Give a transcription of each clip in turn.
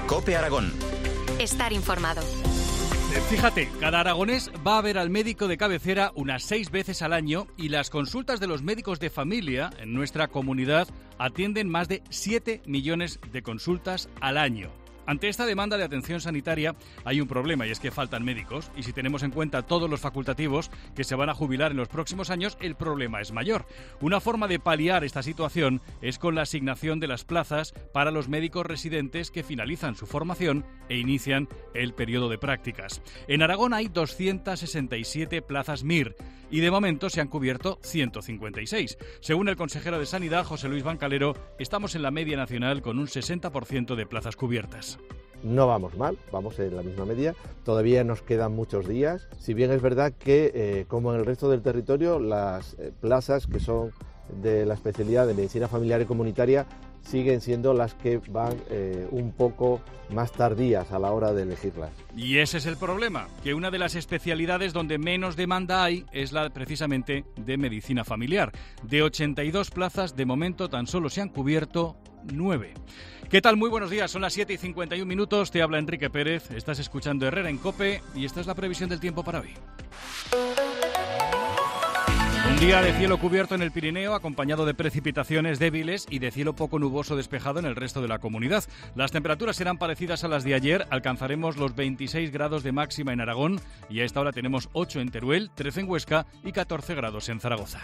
COPE Aragón. Estar informado. Fíjate, cada aragonés va a ver al médico de cabecera unas 6 veces al año y las consultas de los médicos de familia en nuestra comunidad atienden más de 7 millones de consultas al año. Ante esta demanda de atención sanitaria hay un problema y es que faltan médicos y si tenemos en cuenta todos los facultativos que se van a jubilar en los próximos años, el problema es mayor. Una forma de paliar esta situación es con la asignación de las plazas para los médicos residentes que finalizan su formación e inician el periodo de prácticas. En Aragón hay 267 plazas MIR y de momento se han cubierto 156. Según el consejero de Sanidad, José Luis Bancalero, estamos en la media nacional con un 60% de plazas cubiertas. No vamos mal, vamos en la misma media, todavía nos quedan muchos días, si bien es verdad que, como en el resto del territorio, las plazas que son de la especialidad de medicina familiar y comunitaria siguen siendo las que van un poco más tardías a la hora de elegirlas. Y ese es el problema, que una de las especialidades donde menos demanda hay es la precisamente de medicina familiar. De 82 plazas, de momento tan solo se han cubierto 9. ¿Qué tal? Muy buenos días, son las 7:51, te habla Enrique Pérez, estás escuchando Herrera en COPE y esta es la previsión del tiempo para hoy. Un día de cielo cubierto en el Pirineo, acompañado de precipitaciones débiles y de cielo poco nuboso despejado en el resto de la comunidad. Las temperaturas serán parecidas a las de ayer, alcanzaremos los 26 grados de máxima en Aragón y a esta hora tenemos 8 en Teruel, 13 en Huesca y 14 grados en Zaragoza.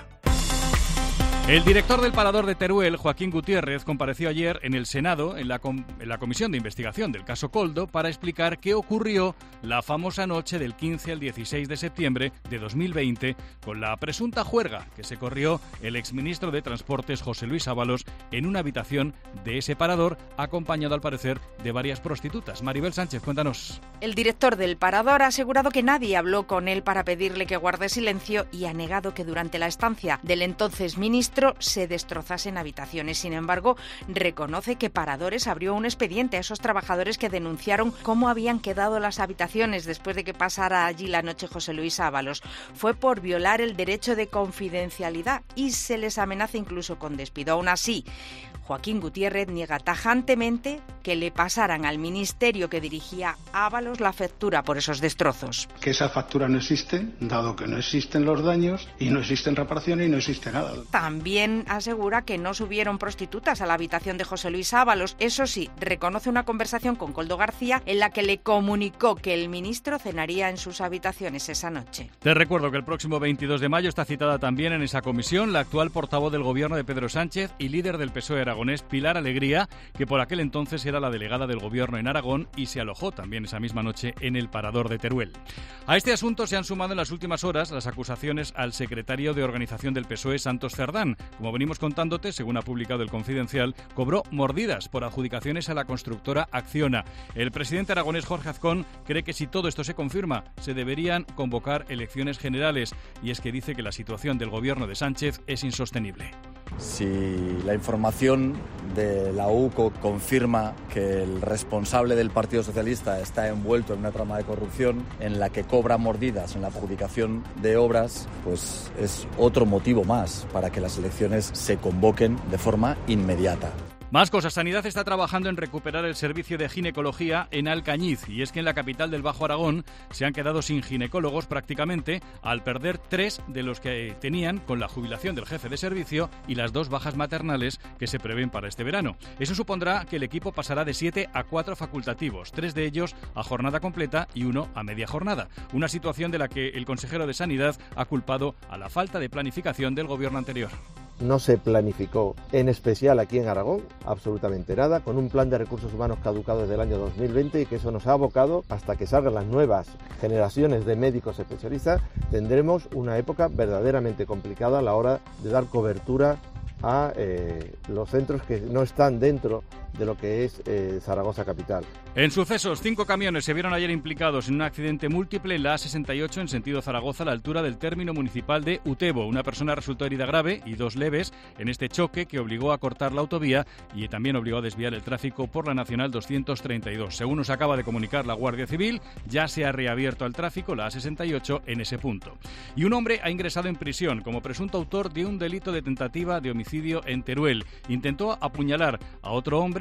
El director del Parador de Teruel, Joaquín Gutiérrez, compareció ayer en el Senado, en la comisión de investigación del caso Koldo, para explicar qué ocurrió la famosa noche del 15 al 16 de septiembre de 2020 con la presunta juerga que se corrió el exministro de Transportes, José Luis Ábalos, en una habitación de ese parador, acompañado al parecer de varias prostitutas. Maribel Sánchez, cuéntanos. El director del Parador ha asegurado que nadie habló con él para pedirle que guarde silencio y ha negado que durante la estancia del entonces ministro se destrozasen habitaciones. Sin embargo, reconoce que Paradores abrió un expediente a esos trabajadores que denunciaron cómo habían quedado las habitaciones después de que pasara allí la noche José Luis Ábalos. Fue por violar el derecho de confidencialidad y se les amenaza incluso con despido. Aún así, Joaquín Gutiérrez niega tajantemente que le pasaran al ministerio que dirigía Ábalos la factura por esos destrozos. Que esa factura no existe, dado que no existen los daños y no existen reparaciones y no existe nada. También asegura que no subieron prostitutas a la habitación de José Luis Ábalos. Eso sí, reconoce una conversación con Koldo García en la que le comunicó que el ministro cenaría en sus habitaciones esa noche. Te recuerdo que el próximo 22 de mayo está citada también en esa comisión la actual portavoz del gobierno de Pedro Sánchez y líder del PSOE aragonés, Pilar Alegría, que por aquel entonces era la delegada del gobierno en Aragón y se alojó también esa misma noche en el Parador de Teruel. A este asunto se han sumado en las últimas horas las acusaciones al secretario de organización del PSOE, Santos Cerdán. Como venimos contándote, según ha publicado El Confidencial, cobró mordidas por adjudicaciones a la constructora Acciona. El presidente aragonés, Jorge Azcón, cree que si todo esto se confirma, se deberían convocar elecciones generales y es que dice que la situación del gobierno de Sánchez es insostenible. Si la información de la UCO confirma que el responsable del Partido Socialista está envuelto en una trama de corrupción en la que cobra mordidas en la adjudicación de obras, pues es otro motivo más para que las elecciones se convoquen de forma inmediata. Más cosas. Sanidad está trabajando en recuperar el servicio de ginecología en Alcañiz y es que en la capital del Bajo Aragón se han quedado sin ginecólogos prácticamente al perder 3 de los que tenían con la jubilación del jefe de servicio y las 2 bajas maternales que se prevén para este verano. Eso supondrá que el equipo pasará de 7 a 4 facultativos, 3 de ellos a jornada completa y 1 a media jornada. Una situación de la que el consejero de Sanidad ha culpado a la falta de planificación del gobierno anterior. No se planificó, en especial aquí en Aragón, absolutamente nada, con un plan de recursos humanos caducado desde el año 2020 y que eso nos ha abocado, hasta que salgan las nuevas generaciones de médicos especialistas, tendremos una época verdaderamente complicada a la hora de dar cobertura a los centros que no están dentro de lo que es Zaragoza capital. En sucesos, 5 camiones se vieron ayer implicados en un accidente múltiple en la A68 en sentido Zaragoza a la altura del término municipal de Utebo. Una persona resultó herida grave y 2 leves en este choque que obligó a cortar la autovía y también obligó a desviar el tráfico por la Nacional 232. Según nos acaba de comunicar la Guardia Civil, ya se ha reabierto al tráfico la A68 en ese punto. Y un hombre ha ingresado en prisión como presunto autor de un delito de tentativa de homicidio en Teruel. Intentó apuñalar a otro hombre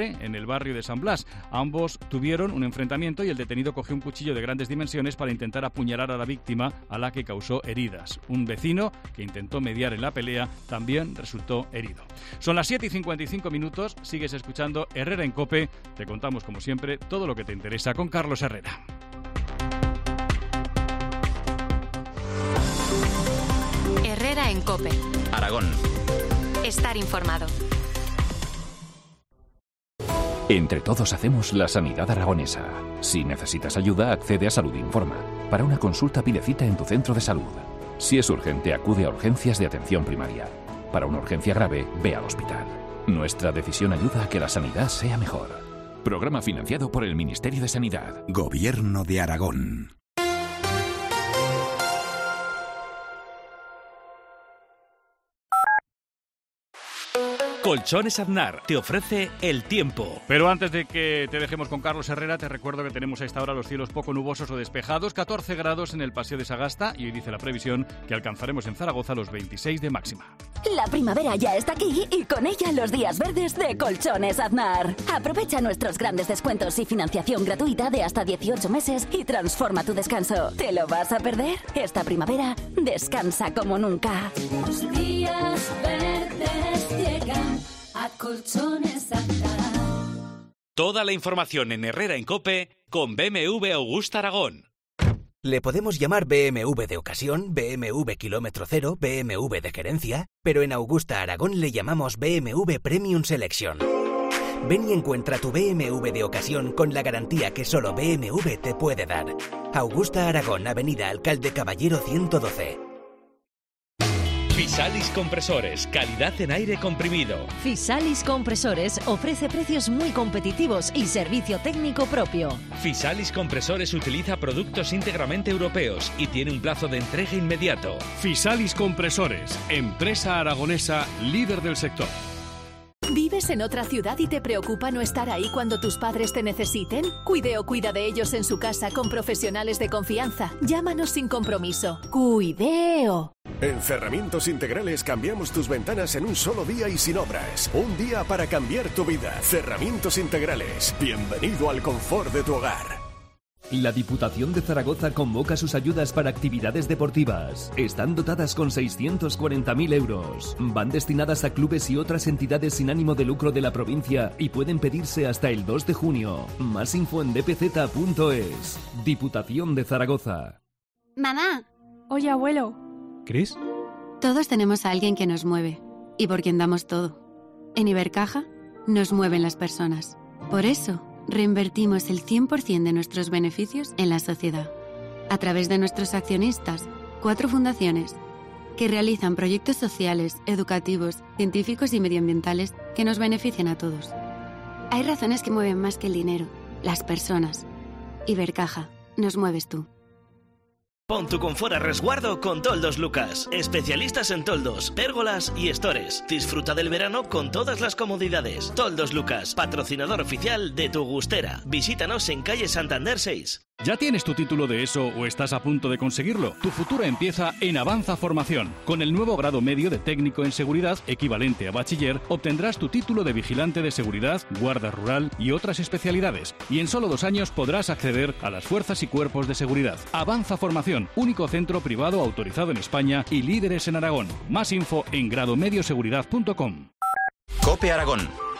hombre en el barrio de San Blas. Ambos tuvieron un enfrentamiento y el detenido cogió un cuchillo de grandes dimensiones para intentar apuñalar a la víctima, a la que causó heridas. Un vecino que intentó mediar en la pelea también resultó herido. Son las 7:55 minutos, sigues escuchando Herrera en COPE. Te contamos, como siempre, todo lo que te interesa con Carlos Herrera. Herrera en COPE. Aragón. Estar informado. Entre todos hacemos la sanidad aragonesa. Si necesitas ayuda, accede a Salud Informa. Para una consulta, pide cita en tu centro de salud. Si es urgente, acude a urgencias de atención primaria. Para una urgencia grave, ve al hospital. Nuestra decisión ayuda a que la sanidad sea mejor. Programa financiado por el Ministerio de Sanidad. Gobierno de Aragón. Colchones Aznar te ofrece el tiempo. Pero antes de que te dejemos con Carlos Herrera, te recuerdo que tenemos a esta hora los cielos poco nubosos o despejados, 14 grados en el Paseo de Sagasta, y hoy dice la previsión que alcanzaremos en Zaragoza los 26 de máxima. La primavera ya está aquí y con ella los días verdes de Colchones Aznar. Aprovecha nuestros grandes descuentos y financiación gratuita de hasta 18 meses y transforma tu descanso. ¿Te lo vas a perder? Esta primavera descansa como nunca. Los días verdes llegan a Colchones Aznar. Toda la información en Herrera en COPE con BMW Augusta Aragón. Le podemos llamar BMW de ocasión, BMW kilómetro cero, BMW de gerencia, pero en Augusta Aragón le llamamos BMW Premium Selection. Ven y encuentra tu BMW de ocasión con la garantía que solo BMW te puede dar. Augusta Aragón, Avenida Alcalde Caballero 112. Fisalis Compresores, calidad en aire comprimido. Fisalis Compresores ofrece precios muy competitivos y servicio técnico propio. Fisalis Compresores utiliza productos íntegramente europeos y tiene un plazo de entrega inmediato. Fisalis Compresores, empresa aragonesa líder del sector. ¿Vives en otra ciudad y te preocupa no estar ahí cuando tus padres te necesiten? Cuideo cuida de ellos en su casa con profesionales de confianza. Llámanos sin compromiso. Cuideo. En Cerramientos Integrales cambiamos tus ventanas en un solo día y sin obras. Un día para cambiar tu vida. Cerramientos Integrales. Bienvenido al confort de tu hogar. La Diputación de Zaragoza convoca sus ayudas para actividades deportivas. Están dotadas con 640.000 euros. Van destinadas a clubes y otras entidades sin ánimo de lucro de la provincia y pueden pedirse hasta el 2 de junio. Más info en dpz.es. Diputación de Zaragoza. Mamá. Oye, abuelo. ¿Cris? Todos tenemos a alguien que nos mueve y por quien damos todo. En Ibercaja nos mueven las personas. Por eso reinvertimos el 100% de nuestros beneficios en la sociedad, a través de nuestros accionistas, 4 fundaciones, que realizan proyectos sociales, educativos, científicos y medioambientales que nos benefician a todos. Hay razones que mueven más que el dinero, las personas. Ibercaja, nos mueves tú. Pon tu confort a resguardo con Toldos Lucas. Especialistas en toldos, pérgolas y estores. Disfruta del verano con todas las comodidades. Toldos Lucas, patrocinador oficial de tu gustera. Visítanos en calle Santander 6. ¿Ya tienes tu título de ESO o estás a punto de conseguirlo? Tu futuro empieza en Avanza Formación. Con el nuevo grado medio de técnico en seguridad, equivalente a bachiller, obtendrás tu título de vigilante de seguridad, guarda rural y otras especialidades. Y en solo 2 años podrás acceder a las fuerzas y cuerpos de seguridad. Avanza Formación, único centro privado autorizado en España y líderes en Aragón. Más info en gradomedioseguridad.com. COPE Aragón.